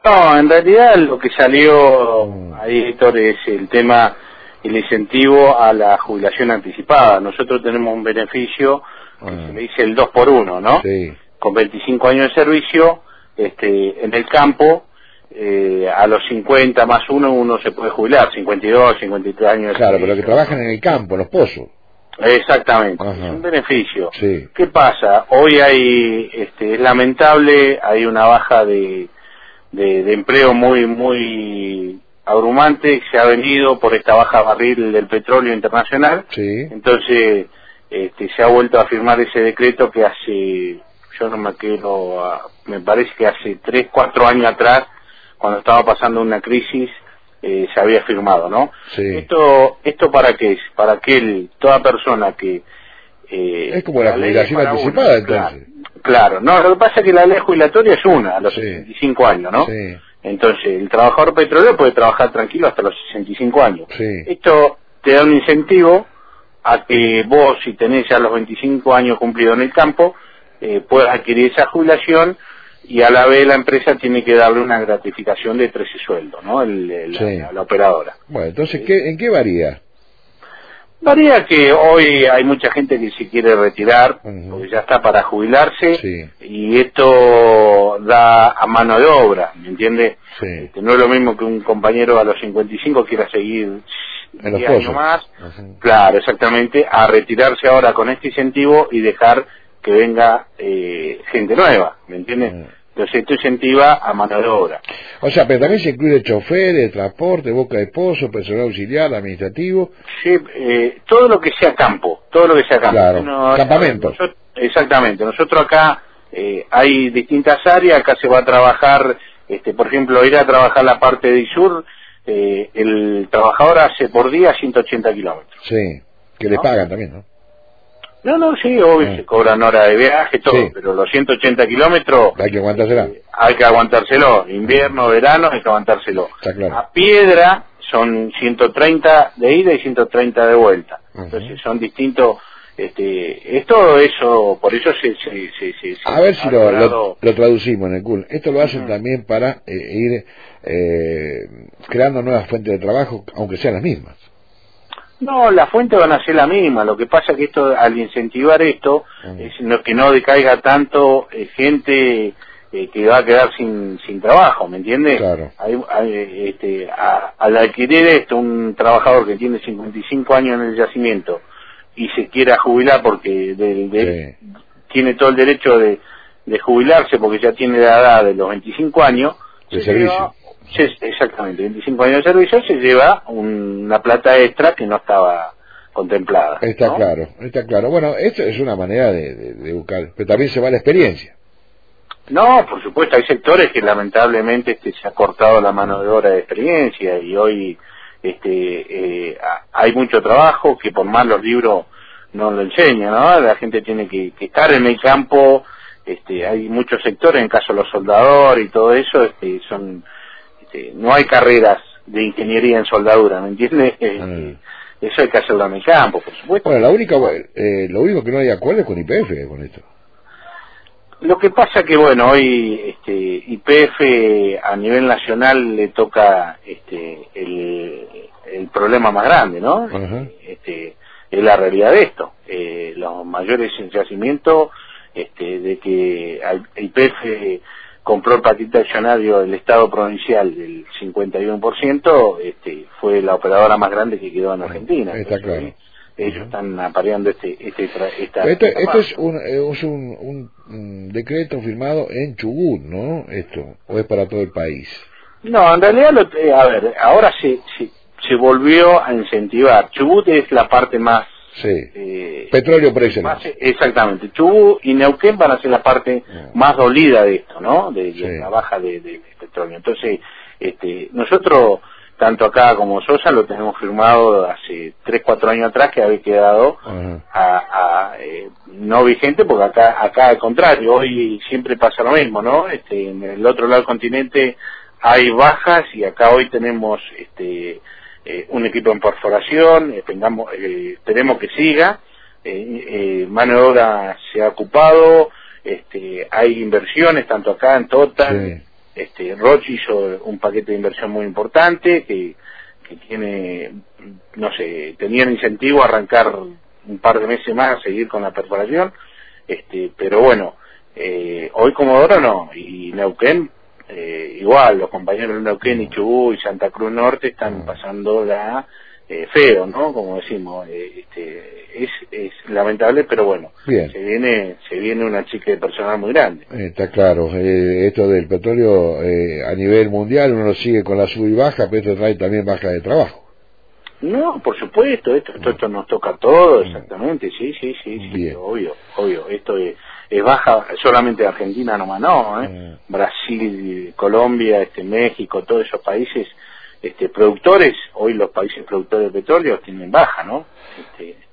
No, en realidad lo que salió ahí, Héctor, es el tema, el incentivo a la jubilación anticipada. Nosotros tenemos un beneficio que se le dice el 2 por 1, ¿no? Sí. Con 25 años de servicio, en el campo, a los 50 más uno se puede jubilar, 52, 53 años de Claro, servicio. pero que trabajan en el campo, en los pozos. Exactamente, Ajá. es un beneficio. Sí. ¿Qué pasa? Hoy hay, es lamentable, hay una baja de empleo muy abrumante, se ha venido por esta baja barril del petróleo internacional. Sí. Entonces se ha vuelto a firmar ese decreto que hace, yo no me quiero, me parece que hace 3, 4 años atrás, cuando estaba pasando una crisis, se había firmado, ¿no? Sí. ¿Esto para qué es? Para que toda persona que... es como la jubilación anticipada, entonces. Claro, no, lo que pasa es que la ley jubilatoria es una, a los Sí. 65 años, ¿no? Sí. Entonces, el trabajador petrolero puede trabajar tranquilo hasta los 65 años. Sí. Esto te da un incentivo a que vos, si tenés ya los 25 años cumplidos en el campo, puedas adquirir esa jubilación, y a la vez la empresa tiene que darle una gratificación de 13 sueldos, ¿no? Sí. La operadora. Bueno, entonces, ¿en qué varía? Varía que hoy hay mucha gente que se quiere retirar, porque ya está para jubilarse, Sí. y esto da a mano de obra, ¿me entiende? Sí. No es lo mismo que un compañero a los 55 quiera seguir En los 10 años pozos. más, Ujú. claro, exactamente, a retirarse ahora con este incentivo y dejar que venga gente nueva, ¿me entiende? Entonces esto incentiva a mano de obra. O sea, pero también se incluye choferes, transporte, boca de pozo, personal auxiliar, administrativo. Sí, todo lo que sea campo, todo lo que sea campo. Claro, campamentos. Exactamente, nosotros acá hay distintas áreas, acá se va a trabajar, por ejemplo, ir a trabajar la parte de Isur, el trabajador hace por día 180 kilómetros. Sí, que le ¿No? pagan también, ¿no? No, sí, obvio, se cobran horas de viaje, todo, Sí. pero los 180 kilómetros... Hay que aguantársela. hay que aguantárselo, invierno, verano, hay que aguantárselo. Está claro. A Piedra son 130 de ida y 130 de vuelta. Entonces son distintos, es todo eso, por eso se A ver si ha lo logrado... traducimos en el CUL. Esto lo hacen también para ir creando nuevas fuentes de trabajo, aunque sean las mismas. No, las fuentes van a ser la misma, lo que pasa es que esto, al incentivar esto, es que no decaiga tanto gente que va a quedar sin trabajo, ¿me entiendes? Claro. Al adquirir esto, un trabajador que tiene 55 años en el yacimiento y se quiera jubilar porque tiene todo el derecho de jubilarse porque ya tiene la edad de los 25 años, De servicio. Exactamente, 25 años de servicio, se lleva una plata extra que no estaba contemplada. Está ¿no? claro, está claro. Bueno, esto es una manera de buscar, pero también se va la experiencia. No, por supuesto, hay sectores que lamentablemente se ha cortado la mano de obra de experiencia, y hoy hay mucho trabajo que por más los libros no lo enseñan, ¿no? La gente tiene que estar en el campo, hay muchos sectores, en caso de los soldadores y todo eso, no hay carreras de ingeniería en soldadura, ¿me entiendes? Eso hay que hacerlo en el campo, por supuesto. Bueno, lo único que no hay acuerdo es con YPF con esto. Lo que pasa que, bueno, hoy YPF a nivel nacional le toca el problema más grande, ¿no? Es la realidad de esto. Los mayores yacimientos, de que YPF compró el paquete accionario del Estado provincial del 51%, fue la operadora más grande que quedó en Argentina. Está Entonces, claro. ellos están apareando esta Esto es un decreto firmado en Chubut, ¿no? ¿O es para todo el país? No, en realidad, ahora se volvió a incentivar. Chubut es la parte más... petróleo por excelencia. Exactamente. Chubut y Neuquén van a ser la parte más dolida de esto, ¿no? De la baja de petróleo. Entonces, nosotros, tanto acá como Sosa, lo tenemos firmado hace 3, 4 años atrás, que había quedado no vigente, porque acá al contrario, hoy siempre pasa lo mismo, ¿no? En el otro lado del continente hay bajas, y acá hoy tenemos un equipo en perforación, esperemos que siga, mano de obra se ha ocupado, hay inversiones tanto acá en Total, Roche hizo un paquete de inversión muy importante que tiene, no sé, tenía el incentivo a arrancar un par de meses más a seguir con la perforación, pero bueno, hoy Comodoro no, y Neuquén igual, los compañeros de Neuquén y Chubut y Santa Cruz Norte están pasando feo, ¿no? Como decimos, es lamentable, pero bueno, bien. se viene una chica de personal muy grande. Está claro, esto del petróleo a nivel mundial uno lo sigue con la sub y baja, pero esto trae también baja de trabajo. No, por supuesto, esto nos toca a todos, exactamente, sí, obvio, esto es baja solamente de Argentina nomás, no, Brasil, Colombia, México, todos esos países productores, hoy los países productores de petróleo tienen baja, ¿no?